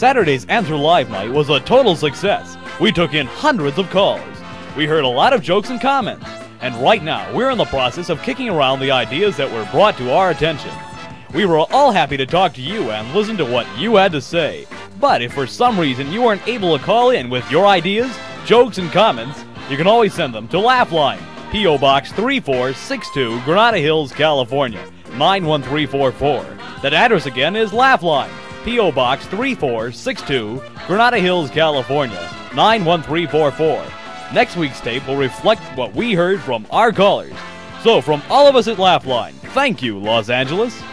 Saturday's Answer Live night was a total success. We took in hundreds of calls. We heard a lot of jokes and comments. And right now, we're in the process of kicking around the ideas that were brought to our attention. We were all happy to talk to you and listen to what you had to say. But if for some reason you weren't able to call in with your ideas, jokes, and comments, you can always send them to Laugh-Line, P.O. Box 3462, Granada Hills, California, 91344. That address again is Laugh-Line, P.O. Box 3462, Granada Hills, California, 91344. Next week's tape will reflect what we heard from our callers. So from all of us at Laugh-Line, thank you, Los Angeles.